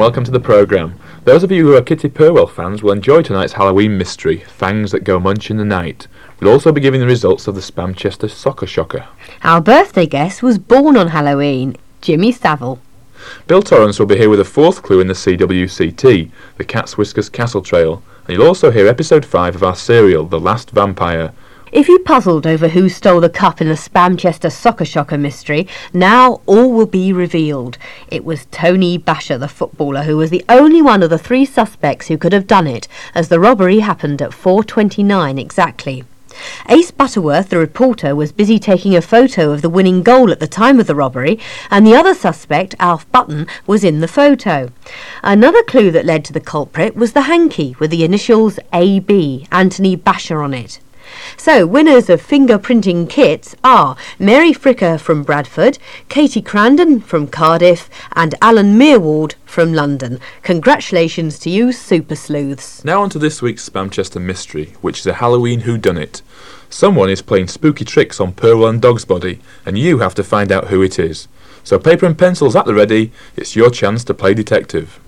welcome to the programme. Those of you who are Kitty Purwell fans will enjoy tonight's Halloween mystery, Fangs That Go Munch in the Night. We'll also be giving the results of the Spamchester Soccer Shocker. Our birthday guest was born on Halloween, Jimmy Savile. Bill Torrance will be here with a fourth clue in the CWCT, the Cat's Whiskers Castle Trail, and you'll also hear episode 5 of our serial, The Last Vampire. If you puzzled over who stole the cup in the Spamchester Soccer Shocker mystery, now all will be revealed. It was Tony Basher, the footballer, who was the only one of the 3 suspects who could have done it, as the robbery happened at 4:29 exactly. Ace Butterworth, the reporter, was busy taking a photo of the winning goal at the time of the robbery, and the other suspect, Alf Button, was in the photo. Another clue that led to the culprit was the hanky with the initials AB, Anthony Basher, on it. So, winners of fingerprinting kits are Mary Fricker from Bradford, Katie Crandon from Cardiff, and Alan Meerwald from London. Congratulations to you, super sleuths. Now on to this week's Spamchester mystery, which is a Halloween whodunit. Someone is playing spooky tricks on Purwell and Dog's body, and you have to find out who it is. So paper and pencils at the ready, it's your chance to play detective.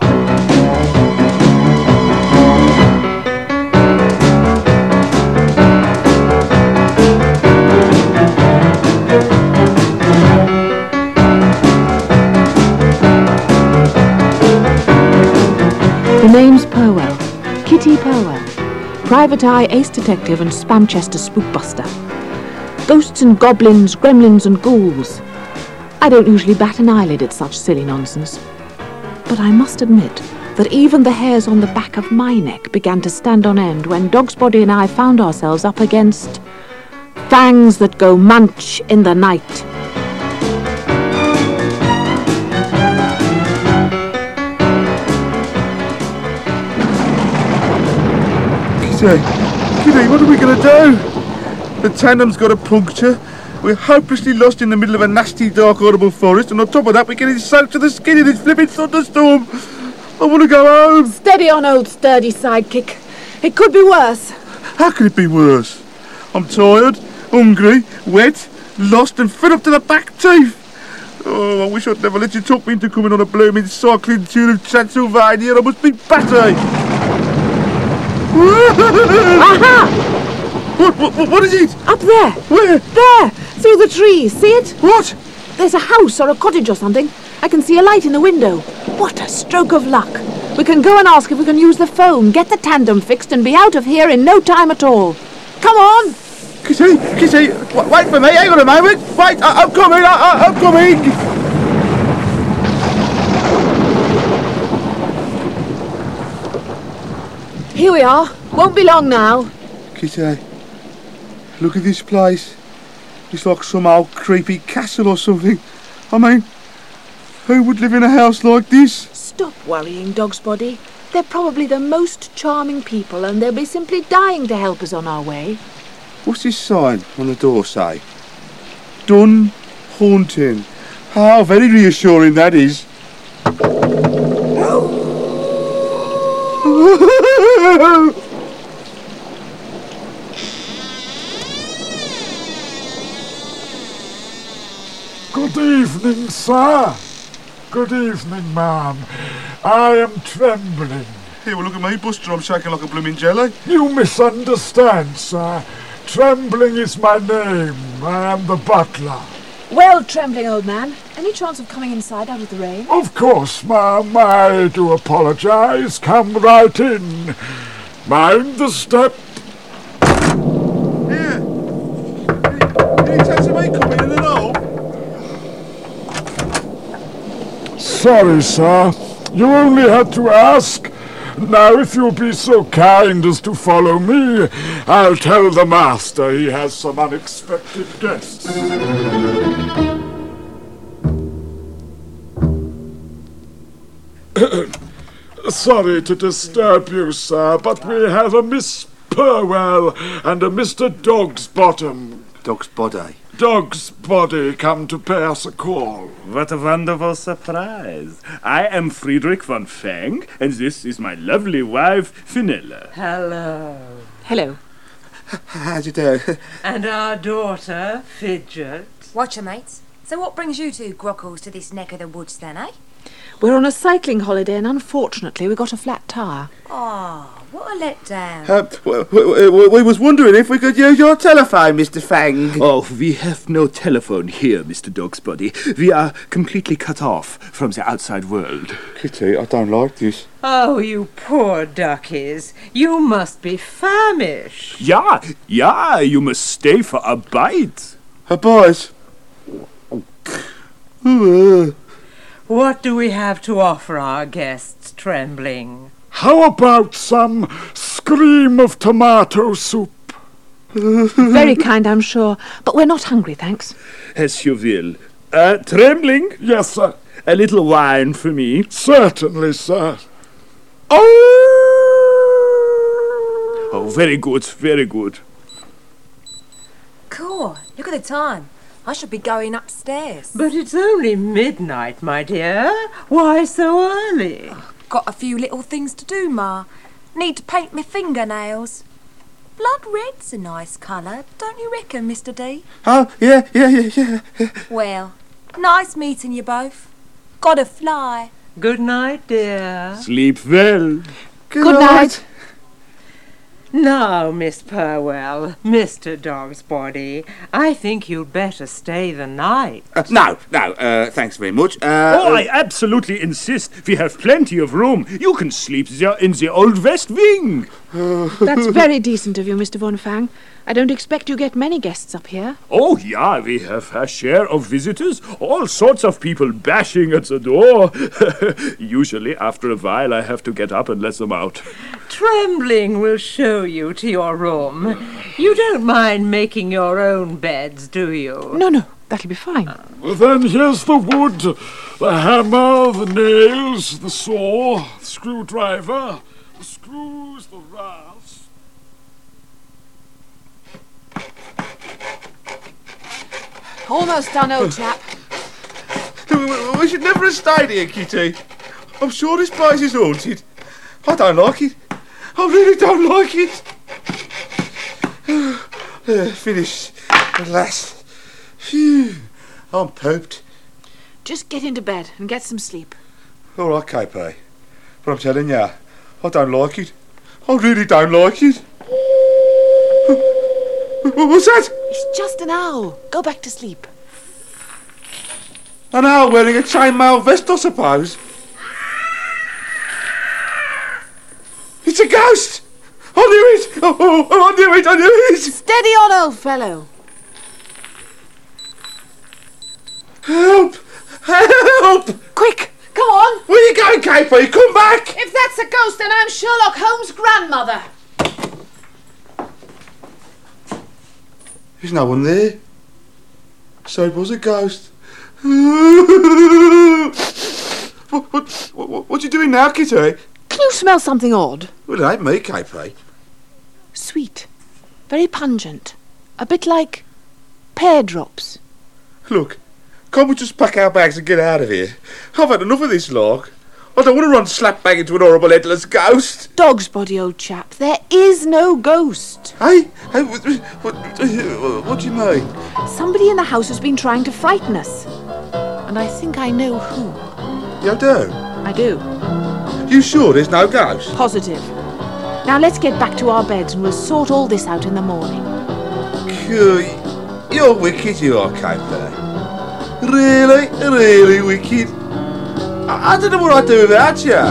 The name's Purwell, Kitty Purwell, Private Eye Ace Detective and Spamchester Spookbuster. Ghosts and goblins, gremlins and ghouls. I don't usually bat an eyelid at such silly nonsense. But I must admit that even the hairs on the back of my neck began to stand on end when Dog's Body and I found ourselves up against Fangs That Go Munch in the Night. Kitty, what are we going to do? The tandem's got a puncture. We're hopelessly lost in the middle of a nasty, dark, horrible forest, and on top of that, we're getting soaked to the skin in this flipping thunderstorm. I want to go home. Steady on, old sturdy sidekick. It could be worse. How could it be worse? I'm tired, hungry, wet, lost, and fed up to the back teeth. Oh, I wish I'd never let you talk me into coming on a blooming cycling tour of Transylvania. I must be batty. Aha! What is it? Up there. Where? There, through the trees. See it? What? There's a house or a cottage or something. I can see a light in the window. What a stroke of luck. We can go and ask if we can use the phone, get the tandem fixed and be out of here in no time at all. Come on! Kitty, wait for me. Hang on a moment. Wait, I'm coming. I'm coming. Here we are. Won't be long now. Kitty, look at this place. It's like some old creepy castle or something. I mean, who would live in a house like this? Stop worrying, Dog's Body. They're probably the most charming people and they'll be simply dying to help us on our way. What's this sign on the door say? Done haunting. How very reassuring that is. Good evening, sir. Good evening, ma'am. I am trembling. Here, well, look at me, Buster. I'm shaking like a blooming jelly. You misunderstand, sir. Trembling is my name. I am the butler. Well, trembling old man, any chance of coming inside out of the rain? Of course, ma'am. I do apologise. Come right in. Mind the step. Here. Any chance of me coming in at all? Sorry, sir. You only had to ask. Now, if you'll be so kind as to follow me, I'll tell the master he has some unexpected guests. Sorry to disturb you, sir, but we have a Miss Purwell and a Mr. Dogsbottom. Dog's body. Dog's Body come to pay us a call. What a wonderful surprise. I am Friedrich von Fang, and this is my lovely wife, Finella. Hello. Hello. How's it do? And our daughter, Fidget. Watcher, mates. So what brings you two grockles to this neck of the woods then, eh? We're on a cycling holiday and unfortunately we got a flat tyre. Oh, what a letdown. We was wondering if we could use your telephone, Mr. Fang. Oh, we have no telephone here, Mr. Dogsbody. We are completely cut off from the outside world. Kitty, I don't like this. Oh, you poor duckies. You must be famished. Yeah, you must stay for a bite. A bite? What do we have to offer our guests, Trembling? How about some scream of tomato soup? Very kind, I'm sure, but we're not hungry, thanks. As you will. Trembling, Yes, sir. a little wine for me. Certainly, sir. Oh, very good, very good. Cool. Look at the time. I should be going upstairs. But it's only midnight, my dear. Why so early? Got a few little things to do, Ma. Need to paint my fingernails. Blood red's a nice colour, don't you reckon, Mr. D? Oh, yeah. Well, nice meeting you both. Gotta fly. Good night, dear. Sleep well. Good night. Now, Miss Purwell, Mr. Dogsbody, I think you'd better stay the night. No, thanks very much. Oh, I absolutely insist. We have plenty of room. You can sleep there in the old West Wing. That's very decent of you, Mr. Von Fang. I don't expect you get many guests up here. Oh, yeah, we have a share of visitors. All sorts of people bashing at the door. Usually, after a while, I have to get up and let them out. Trembling will show you to your room. You don't mind making your own beds, do you? No, that'll be fine. Well, then here's the wood, the hammer, the nails, the saw, the screwdriver, the screws, the rasp. Almost done, old chap. We should never have stayed here, Kitty. I'm sure this place is haunted. I don't like it. I really don't like it. Finished at last. Phew. I'm pooped. Just get into bed and get some sleep. All right, KP. But I'm telling you, I don't like it. I really don't like it. What's that? It's just an owl. Go back to sleep. An owl wearing a chainmail vest, I suppose. It's a ghost! I knew it! Oh, I knew it! Steady on, old fellow. Help! Help! Quick, come on. Where you going, KP? Come back! If that's a ghost, then I'm Sherlock Holmes' grandmother. There's no one there. So it was a ghost. What you doing now, Kitty? Can you smell something odd? Well, it ain't me, KP. Sweet. Very pungent. A bit like pear drops. Look, can't we just pack our bags and get out of here? I've had enough of this lark. I don't want to run slap bang into an horrible headless ghost. Dogsbody, old chap. There is no ghost. Hey, what do you mean? Somebody in the house has been trying to frighten us. And I think I know who. You do? I do. You sure there's no ghost? Positive. Now let's get back to our beds and we'll sort all this out in the morning. You're wicked, you are, KP. Really wicked. I don't know what I'd do without you.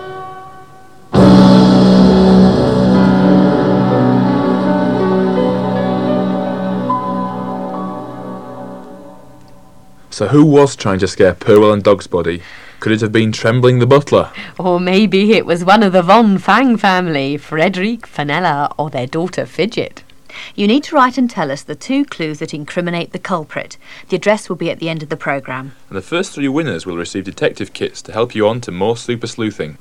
So who was trying to scare Purwell and Dogsbody? Could it have been Trembling the butler? Or maybe it was one of the Von Fang family, Frederick, Fenella, or their daughter Fidget. You need to write and tell us the 2 clues that incriminate the culprit. The address will be at the end of the programme. And the first 3 winners will receive detective kits to help you on to more super sleuthing.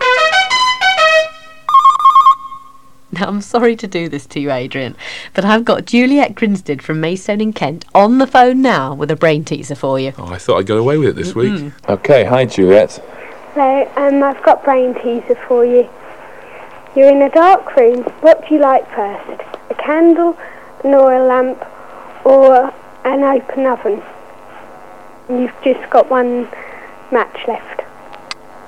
Now, I'm sorry to do this to you, Adrian, but I've got Juliet Grinstead from Maidstone in Kent on the phone now with a brain teaser for you. Oh, I thought I'd got away with it this week. OK, hi Juliet. Hello, I've got brain teaser for you. You're in a dark room. What do you like first? A candle, an oil lamp, or an open oven? You've just got one match left.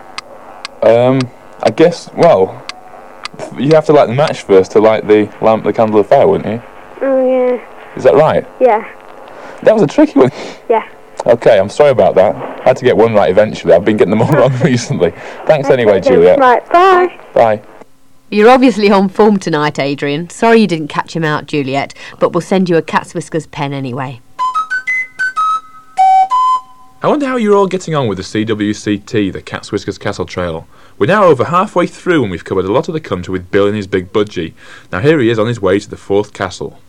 I guess, well, you have to light the match first to light the lamp, the candle of fire, wouldn't you? Oh, yeah. Is that right? Yeah. That was a tricky one. Yeah. Okay, I'm sorry about that. I had to get one right eventually. I've been getting them all wrong recently. Thanks anyway, Juliet. Right, bye. Bye. You're obviously on form tonight, Adrian. Sorry you didn't catch him out, Juliet, but we'll send you a Cat's Whiskers pen anyway. I wonder how you're all getting on with the CWCT, the Cat's Whiskers Castle Trail. We're now over halfway through and we've covered a lot of the country with Bill and his big budgie. Now here he is on his way to the 4th castle.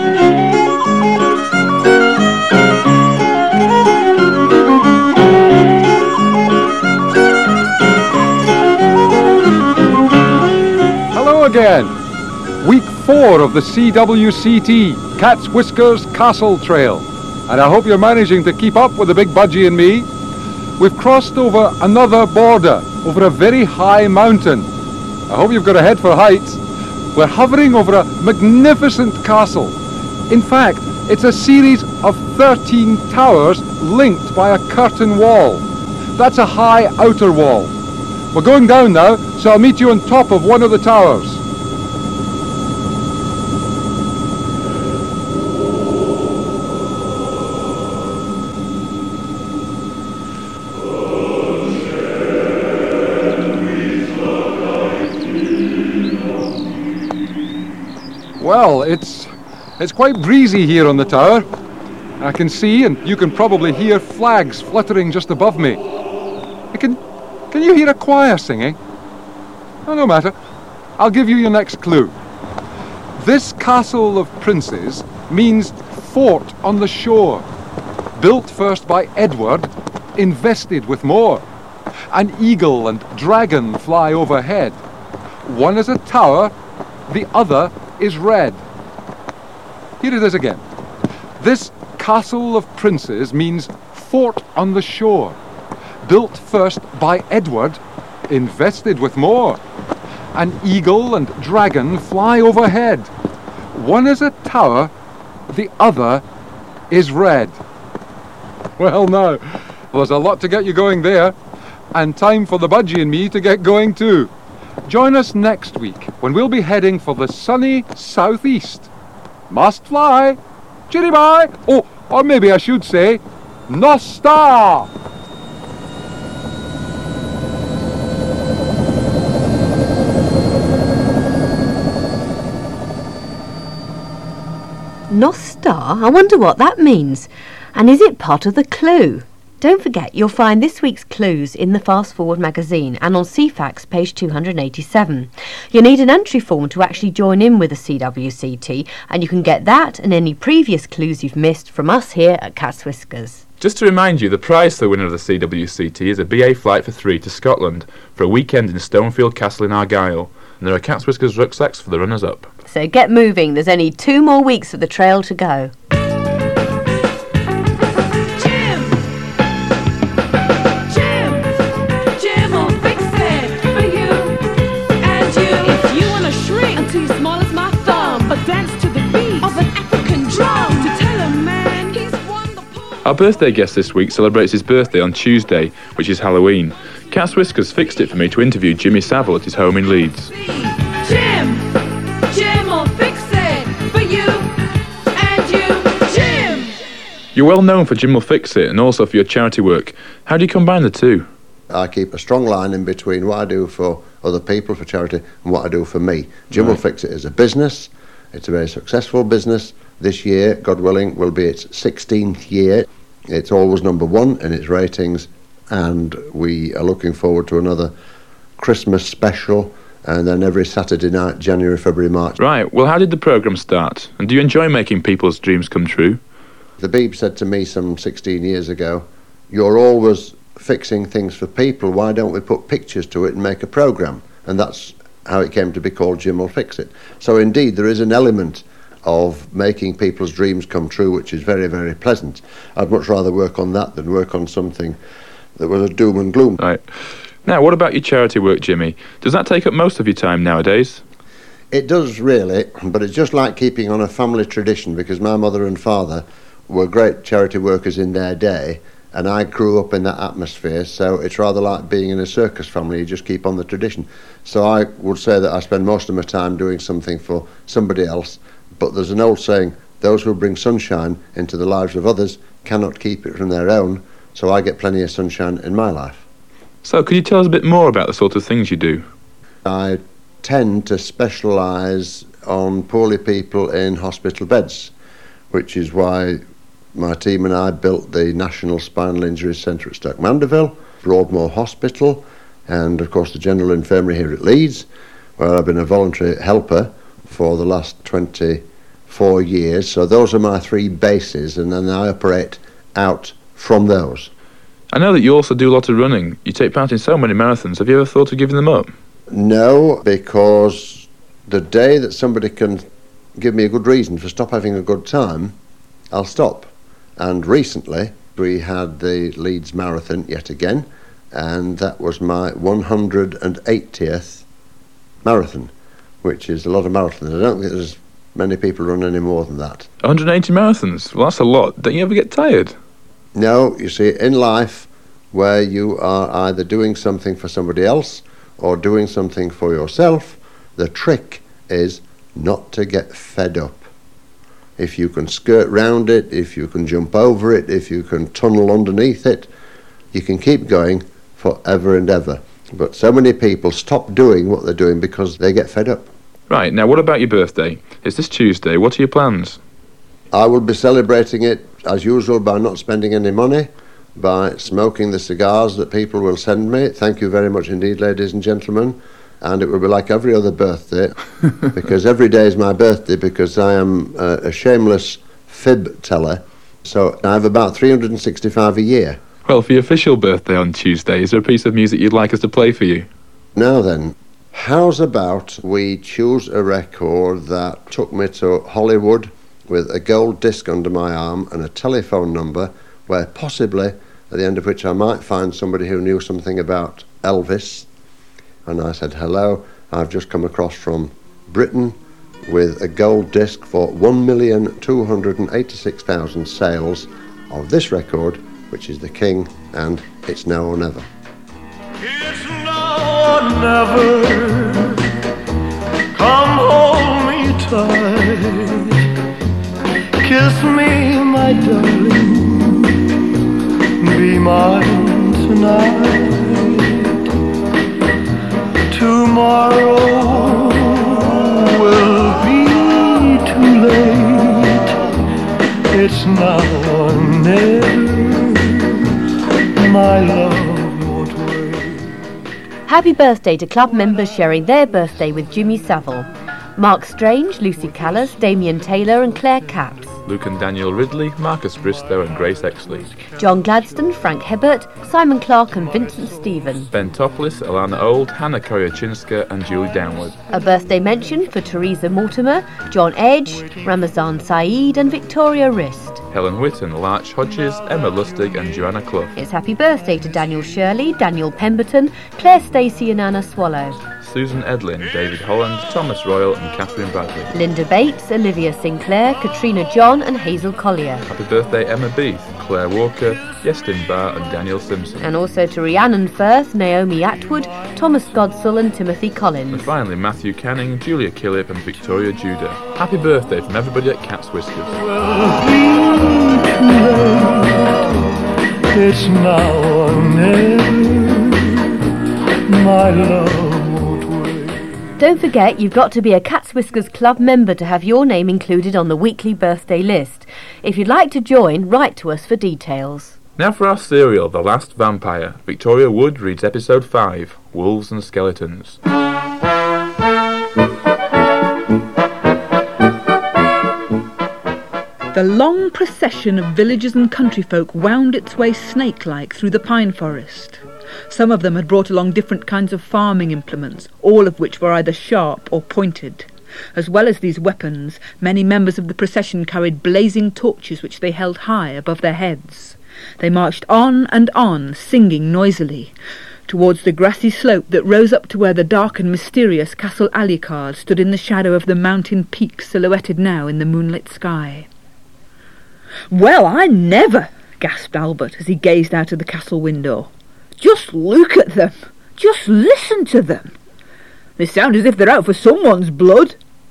Hello again. Week 4 of the CWCT, Cat's Whiskers Castle Trail. And I hope you're managing to keep up with the big budgie and me. We've crossed over another border, over a very high mountain. I hope you've got a head for heights. We're hovering over a magnificent castle. In fact, it's a series of 13 towers linked by a curtain wall. That's a high outer wall. We're going down now, so I'll meet you on top of one of the towers. Well, it's quite breezy here on the tower. I can see, and you can probably hear, flags fluttering just above me. Can you hear a choir singing? Oh, no matter. I'll give you your next clue. This castle of princes means fort on the shore. Built first by Edward, invested with more. An eagle and dragon fly overhead. One is a tower, the other is red. Here it is again. This castle of princes means fort on the shore. Built first by Edward, invested with more. An eagle and dragon fly overhead. One is a tower, the other is red. Well now, there's a lot to get you going there, and time for the budgie and me to get going too. Join us next week when we'll be heading for the sunny southeast. Must fly. Chitty bye. Oh, or maybe I should say, Nostar. Nostar? I wonder what that means. And is it part of the clue? Don't forget, you'll find this week's clues in the Fast Forward magazine and on CFAX page 287. You need an entry form to actually join in with the CWCT, and you can get that and any previous clues you've missed from us here at Cat's Whiskers. Just to remind you, the prize for the winner of the CWCT is a BA flight for 3 to Scotland for a weekend in Stonefield Castle in Argyll, and there are Cat's Whiskers rucksacks for the runners-up. So get moving, there's only 2 more weeks of the trail to go. Our birthday guest this week celebrates his birthday on Tuesday, which is Halloween. Cat's Whiskers fixed it for me to interview Jimmy Savile at his home in Leeds. Jim will fix it for you and you, Jim! You're well known for Jim Will Fix It and also for your charity work. How do you combine the two? I keep a strong line in between what I do for other people for charity and what I do for me. Jim Will Fix It is a business. It's a very successful business. This year, God willing, will be its 16th year. It's always number 1 in its ratings, and we are looking forward to another Christmas special, and then every Saturday night, January, February, March. Right, well, how did the programme start? And do you enjoy making people's dreams come true? The Beeb said to me some 16 years ago, "You're always fixing things for people, why don't we put pictures to it and make a programme?" And that's how it came to be called Jim Will Fix It. So indeed, there is an element of making people's dreams come true, which is very, very pleasant. I'd much rather work on that than work on something that was a doom and gloom. Right. Now, what about your charity work, Jimmy? Does that take up most of your time nowadays? It does, really, but it's just like keeping on a family tradition, because my mother and father were great charity workers in their day, and I grew up in that atmosphere, so it's rather like being in a circus family. You just keep on the tradition. So I would say that I spend most of my time doing something for somebody else, but there's an old saying, those who bring sunshine into the lives of others cannot keep it from their own, so I get plenty of sunshine in my life. So could you tell us a bit more about the sort of things you do? I tend to specialise on poorly people in hospital beds, which is why my team and I built the National Spinal Injuries Centre at Stoke Mandeville, Broadmoor Hospital, and of course the General Infirmary here at Leeds, where I've been a voluntary helper for the last 24 years. So those are my three bases, and then I operate out from those. I know that you also do a lot of running. You take part in so many marathons. Have you ever thought of giving them up? No, because the day that somebody can give me a good reason for stop having a good time, I'll stop. And recently we had the Leeds Marathon yet again, and that was my 180th marathon, which is a lot of marathons. I don't think there's many people run any more than that. 180 marathons? Well, that's a lot. Don't you ever get tired? No, you see, in life, where you are either doing something for somebody else or doing something for yourself, the trick is not to get fed up. If you can skirt round it, if you can jump over it, if you can tunnel underneath it, you can keep going forever and ever. But so many people stop doing what they're doing because they get fed up. Right, now what about your birthday? It's this Tuesday. What are your plans? I will be celebrating it as usual by not spending any money, by smoking the cigars that people will send me. Thank you very much indeed, ladies and gentlemen. And it will be like every other birthday, because every day is my birthday, because I am a shameless fib teller. So I have about 365 a year. Well, for your official birthday on Tuesday, is there a piece of music you'd like us to play for you? Now then, how's about we choose a record that took me to Hollywood with a gold disc under my arm and a telephone number where possibly, at the end of which I might find somebody who knew something about Elvis. And I said, hello, I've just come across from Britain with a gold disc for 1,286,000 sales of this record, which is The King, and It's Now or Never. It's now or never. Come hold me tight. Kiss me, my darling. Be mine tonight. Tomorrow will be too late. It's now or never. My love won't wait. Happy birthday to club members sharing their birthday with Jimmy Savile. Mark Strange, Lucy Callas, Damien Taylor and Claire Capps. Luke and Daniel Ridley, Marcus Bristow and Grace Exley. John Gladstone, Frank Hebert, Simon Clark and Vincent Stephen. Ben Topless, Alana Old, Hannah Koryachinska and Julie Downward. A birthday mention for Teresa Mortimer, John Edge, Ramazan Saeed and Victoria Rist. Helen Whitten, Larch Hodges, Emma Lustig and Joanna Clough. It's happy birthday to Daniel Shirley, Daniel Pemberton, Claire Stacey and Anna Swallow. Susan Edlin, David Holland, Thomas Royal and Catherine Bradley. Linda Bates, Olivia Sinclair, Katrina John and Hazel Collier. Happy birthday Emma Beath, Claire Walker, Yestin Barr and Daniel Simpson. And also to Rhiannon Firth, Naomi Atwood, Thomas Godsall and Timothy Collins. And finally Matthew Canning, Julia Killip and Victoria Judah. Happy birthday from everybody at Cat's Whiskers. It's now or never. My love. Don't forget, you've got to be a Cat's Whiskers Club member to have your name included on the weekly birthday list. If you'd like to join, write to us for details. Now for our serial, The Last Vampire. Victoria Wood reads episode 5, Wolves and Skeletons. The long procession of villagers and country folk wound its way snake-like through the pine forest. Some of them had brought along different kinds of farming implements, all of which were either sharp or pointed. As well as these weapons, many members of the procession carried blazing torches which they held high above their heads. They marched on and on, singing noisily, towards the grassy slope that rose up to where the dark and mysterious Castle Alucard stood in the shadow of the mountain peaks silhouetted now in the moonlit sky. "Well, I never!" gasped Albert as he gazed out of the castle window. "Just look at them! Just listen to them! They sound as if they're out for someone's blood."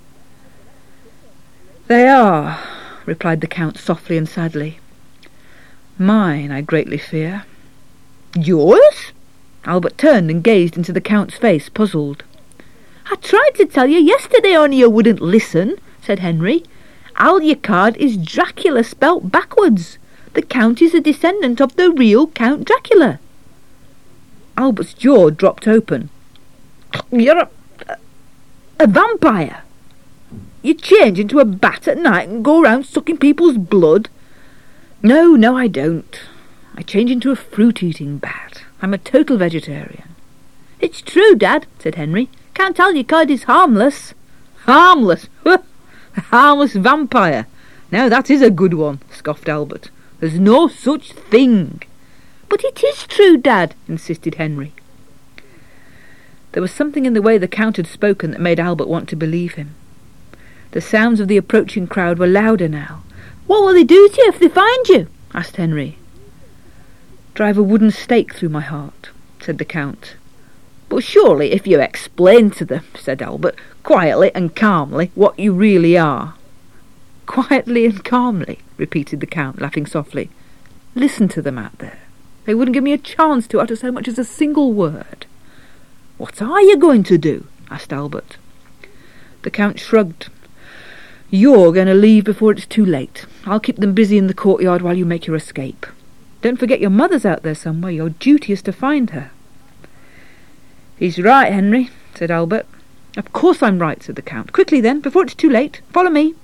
"They are," replied the Count softly and sadly. "Mine, I greatly fear." "Yours?" Albert turned and gazed into the Count's face, puzzled. "I tried to tell you yesterday, only you wouldn't listen," said Henry. "Alucard is Dracula spelt backwards. The Count is a descendant of the real Count Dracula." Albert's jaw dropped open. "You're a vampire? You change into a bat at night and go round sucking people's blood?" No, I don't. I change into a fruit-eating bat. I'm a total vegetarian." "It's true, Dad," said Henry. "Count Alucard is harmless." "Harmless? A harmless vampire. Now that is a good one," scoffed Albert. "There's no such thing." "But it is true, Dad," insisted Henry. There was something in the way the Count had spoken that made Albert want to believe him. The sounds of the approaching crowd were louder now. "What will they do to you if they find you?" asked Henry. "Drive a wooden stake through my heart," said the Count. "But surely if you explain to them," said Albert, "quietly and calmly, what you really are." "Quietly and calmly," repeated the Count, laughing softly. "Listen to them out there. They wouldn't give me a chance to utter so much as a single word." "What are you going to do?" asked Albert. The Count shrugged. "You're going to leave before it's too late. I'll keep them busy in the courtyard while you make your escape. Don't forget your mother's out there somewhere. Your duty is to find her." "He's right, Henry," said Albert. "Of course I'm right," said the Count. "Quickly then, before it's too late. Follow me."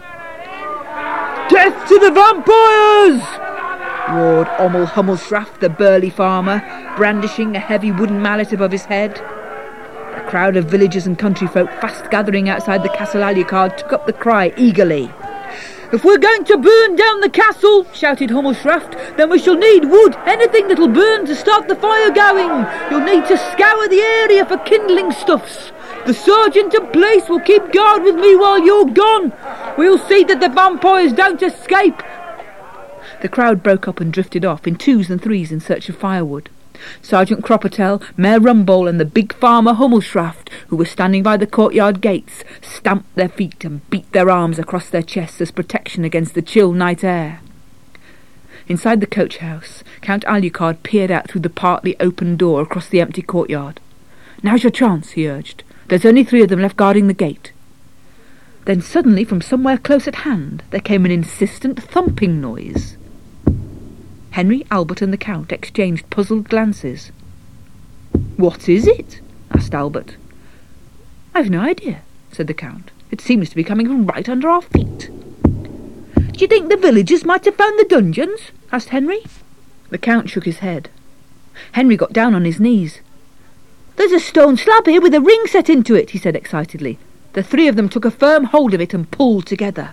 "Death to the vampires!" roared Ommel Hummelschraft, the burly farmer, brandishing a heavy wooden mallet above his head. A crowd of villagers and country folk fast gathering outside the castle Alucard took up the cry eagerly. "If we're going to burn down the castle," shouted Hummelschraft, "then we shall need wood, anything that'll burn to start the fire going. You'll need to scour the area for kindling stuffs. The sergeant and police will keep guard with me while you're gone. We'll see that the vampires don't escape." The crowd broke up and drifted off in twos and threes in search of firewood. Sergeant Croppertail, Mayor Rumbold and the big farmer Hummelschraft, who were standing by the courtyard gates, stamped their feet and beat their arms across their chests as protection against the chill night air. Inside the coach house, Count Alucard peered out through the partly open door across the empty courtyard. "Now's your chance," he urged. "There's only 3 of them left guarding the gate." Then suddenly, from somewhere close at hand, there came an insistent thumping noise. Henry, Albert and the Count exchanged puzzled glances. "What is it?" asked Albert. "I've no idea," said the Count. "It seems to be coming from right under our feet." "Do you think the villagers might have found the dungeons?" asked Henry. The Count shook his head. Henry got down on his knees. "There's a stone slab here with a ring set into it," he said excitedly. The 3 of them took a firm hold of it and pulled together.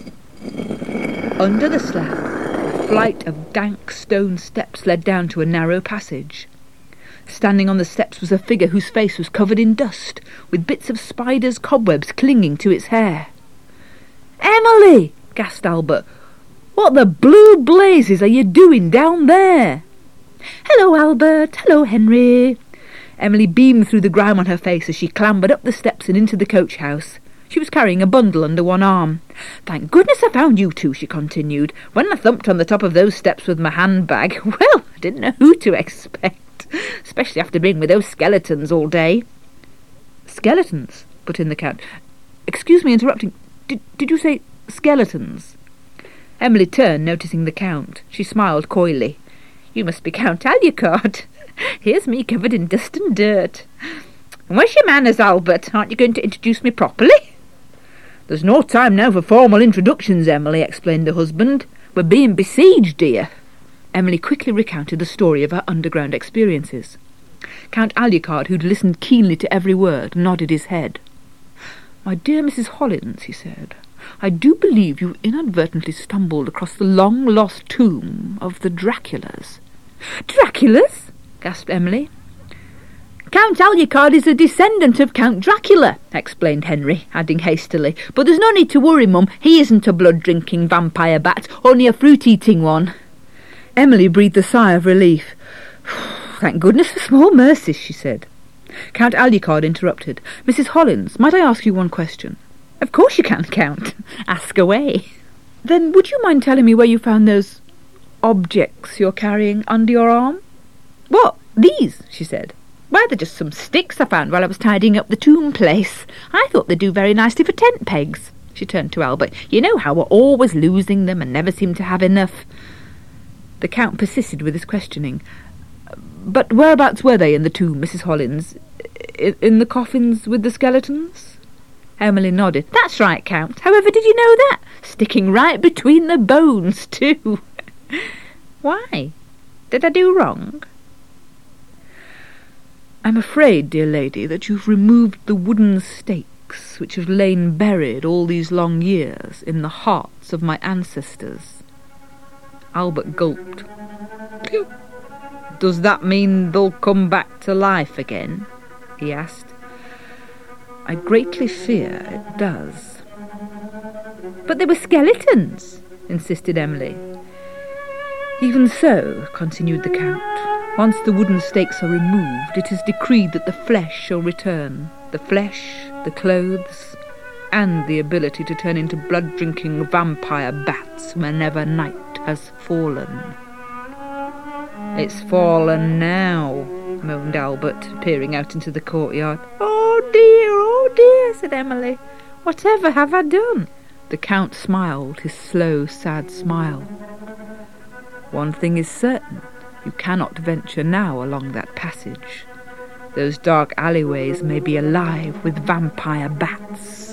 Under the slab, a flight of dank stone steps led down to a narrow passage. Standing on the steps was a figure whose face was covered in dust, with bits of spider's cobwebs clinging to its hair. "Emily!" gasped Albert. "What the blue blazes are you doing down there?" "Hello, Albert. Hello, Henry." Emily beamed through the grime on her face as she clambered up the steps and into the coach house. She was carrying a bundle under one arm. "Thank goodness I found you two," she continued. "When I thumped on the top of those steps with my handbag, well, I didn't know who to expect, especially after being with those skeletons all day." "Skeletons?" put in the Count. "Excuse me interrupting. Did you say skeletons?" Emily turned, noticing the Count. She smiled coyly. "You must be Count Alucard. Here's me covered in dust and dirt. Where's your manners, Albert? Aren't you going to introduce me properly?" "There's no time now for formal introductions, Emily," explained the husband. "We're being besieged, dear." Emily quickly recounted the story of her underground experiences. Count Alucard, who'd listened keenly to every word, nodded his head. "My dear Mrs. Hollins," he said, "I do believe you inadvertently stumbled across the long-lost tomb of the Draculas." "Draculas?" gasped Emily. "Count Alucard is a descendant of Count Dracula," explained Henry, adding hastily. "But there's no need to worry, Mum. He isn't a blood-drinking vampire bat, only a fruit-eating one." Emily breathed a sigh of relief. "Thank goodness for small mercies," she said. Count Alucard interrupted. "Mrs. Hollins, might I ask you one question?" "Of course you can, Count. Ask away." "Then would you mind telling me where you found those objects you're carrying under your arm?" "What, these?" she said. "Why, they're just some sticks I found while I was tidying up the tomb place. I thought they'd do very nicely for tent pegs." She turned to Albert. "You know how we're always losing them and never seem to have enough." The Count persisted with his questioning. "But whereabouts were they in the tomb, Mrs. Hollins? In the coffins with the skeletons?" Emily nodded. "That's right, Count. However did you know that? Sticking right between the bones, too." "Why? Did I do wrong?" "I'm afraid, dear lady, that you've removed the wooden stakes which have lain buried all these long years in the hearts of my ancestors." Albert gulped. "Does that mean they'll come back to life again?" he asked. "I greatly fear it does." "But they were skeletons," insisted Emily. "Even so," continued the Count, "once the wooden stakes are removed, it is decreed that the flesh shall return. The flesh, the clothes, and the ability to turn into blood-drinking vampire bats whenever night has fallen." "It's fallen now," moaned Albert, peering out into the courtyard. Oh dear, said Emily. "Whatever have I done?" The Count smiled his slow, sad smile. "One thing is certain. You cannot venture now along that passage. Those dark alleyways may be alive with vampire bats."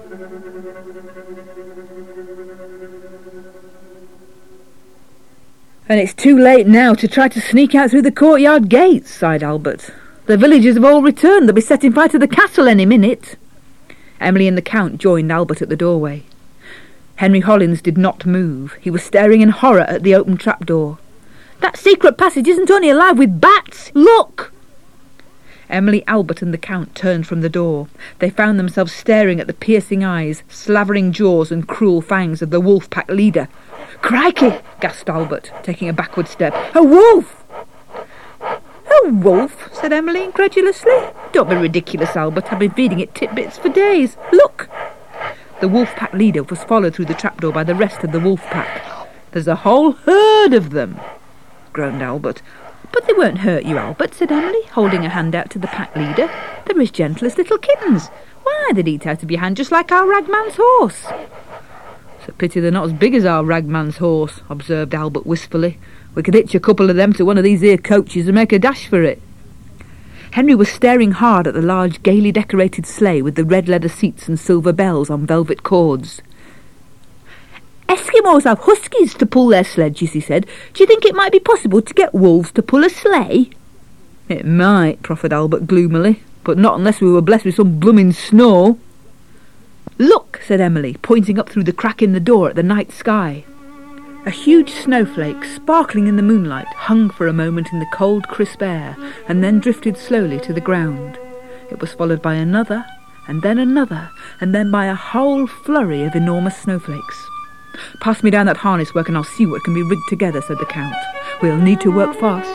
"And it's too late now to try to sneak out through the courtyard gates," sighed Albert. "The villagers have all returned. They'll be setting fire to the castle any minute." Emily and the Count joined Albert at the doorway. Henry Hollins did not move. He was staring in horror at the open trapdoor. "That secret passage isn't only alive with bats. Look!" Emily, Albert and the Count turned from the door. They found themselves staring at the piercing eyes, slavering jaws and cruel fangs of the wolf-pack leader. "Crikey!" gasped Albert, taking a backward step. "A wolf!" "A wolf?" said Emily incredulously. "Don't be ridiculous, Albert. I've been feeding it tidbits for days. Look!" The wolf-pack leader was followed through the trapdoor by the rest of the wolf-pack. "There's a whole herd of them," groaned Albert. "But they won't hurt you, Albert," said Emily, holding a hand out to the pack leader. "They're as gentle as little kittens. Why, they'd eat out of your hand just like our ragman's horse." "It's a pity they're not as big as our ragman's horse," observed Albert wistfully. "We could hitch a couple of them to one of these here coaches and make a dash for it." Henry was staring hard at the large, gaily decorated sleigh with the red leather seats and silver bells on velvet cords. "Eskimos have huskies to pull their sledges," he said. "Do you think it might be possible to get wolves to pull a sleigh?" "It might," proffered Albert gloomily, "but not unless we were blessed with some blooming snow." "Look," said Emily, pointing up through the crack in the door at the night sky. A huge snowflake, sparkling in the moonlight, hung for a moment in the cold, crisp air, and then drifted slowly to the ground. It was followed by another, and then by a whole flurry of enormous snowflakes. "Pass me down that harness work and I'll see what can be rigged together," said the Count. "We'll need to work fast."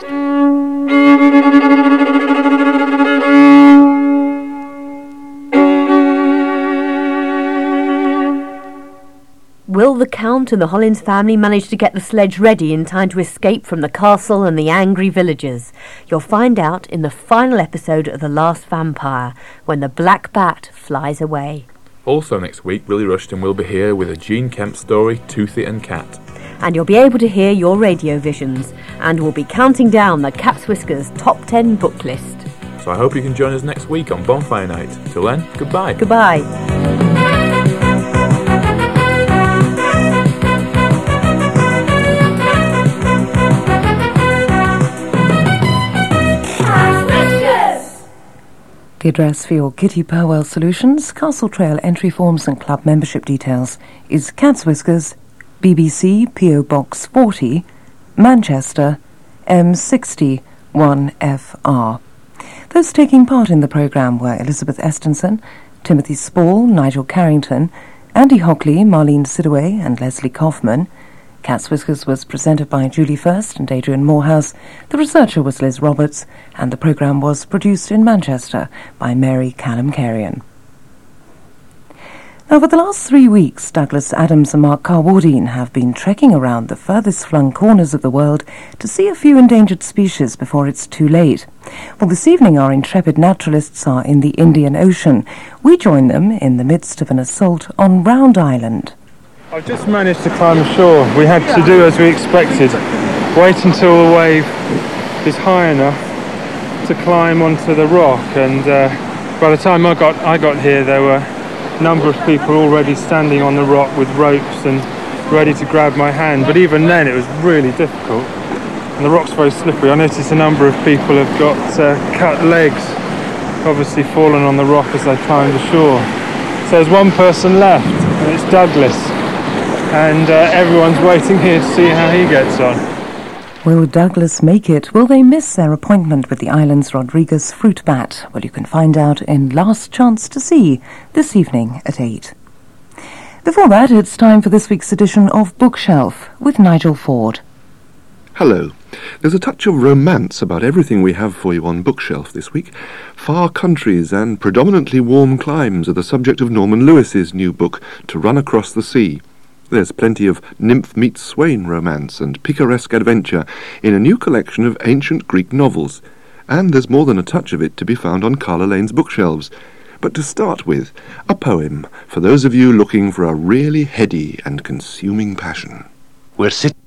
Will the Count and the Hollins family manage to get the sledge ready in time to escape from the castle and the angry villagers? You'll find out in the final episode of The Last Vampire, when the Black Bat flies away. Also next week, Willie Rushton will be here with a Gene Kemp story, Toothy and Cat. And you'll be able to hear your radio visions, and we'll be counting down the Cat's Whiskers Top 10 book list. So I hope you can join us next week on Bonfire Night. Till then, goodbye. Goodbye. The address for your Kitty Purwell Solutions, Castle Trail entry forms and club membership details is Cat's Whiskers, BBC PO Box 40, Manchester, M60 1FR. Those taking part in the programme were Elizabeth Estenson, Timothy Spall, Nigel Carrington, Andy Hockley, Marlene Sidaway and Leslie Kaufman, Cat's Whiskers was presented by Julie First and Adrian Morehouse. The researcher was Liz Roberts, and the programme was produced in Manchester by Mary Callum-Carrion. Now, for the last 3 weeks, Douglas Adams and Mark Carwardine have been trekking around the furthest flung corners of the world to see a few endangered species before it's too late. Well, this evening our intrepid naturalists are in the Indian Ocean. We join them in the midst of an assault on Round Island. I've just managed to climb ashore. We had to do as we expected. Wait until the wave is high enough to climb onto the rock, and by the time I got here there were number of people already standing on the rock with ropes and ready to grab my hand, but even then it was really difficult and the rock's very slippery. I noticed a number of people have got cut legs, obviously fallen on the rock as they climbed ashore. So there's one person left, and it's Douglas, and everyone's waiting here to see how he gets on. Will Douglas make it? Will they miss their appointment with the island's Rodriguez fruit bat? Well, you can find out in Last Chance to See this evening at 8. Before that, it's time for this week's edition of Bookshelf with Nigel Ford. Hello. There's a touch of romance about everything we have for you on Bookshelf this week. Far countries and predominantly warm climes are the subject of Norman Lewis's new book, To Run Across the Sea. There's plenty of nymph meets swain romance and picaresque adventure in a new collection of ancient Greek novels, and there's more than a touch of it to be found on Carla Lane's bookshelves. But to start with, a poem for those of you looking for a really heady and consuming passion. We're sitting